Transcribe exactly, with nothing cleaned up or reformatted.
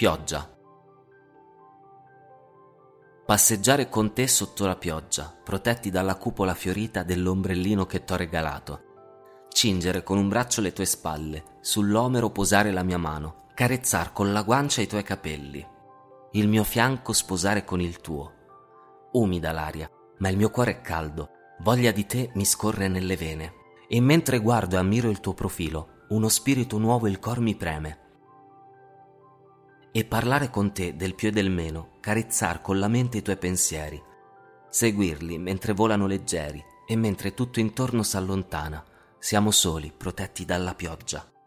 Pioggia. Passeggiare con te sotto la pioggia, protetti dalla cupola fiorita dell'ombrellino che t'ho regalato. Cingere con un braccio le tue spalle, sull'omero posare la mia mano, carezzar con la guancia i tuoi capelli. Il mio fianco sposare con il tuo. Umida l'aria, ma il mio cuore è caldo, voglia di te mi scorre nelle vene. E mentre guardo e ammiro il tuo profilo, uno spirito nuovo il cor mi preme. E parlare con te del più e del meno, carezzar con la mente i tuoi pensieri, seguirli mentre volano leggeri e mentre tutto intorno s'allontana, siamo soli, protetti dalla pioggia.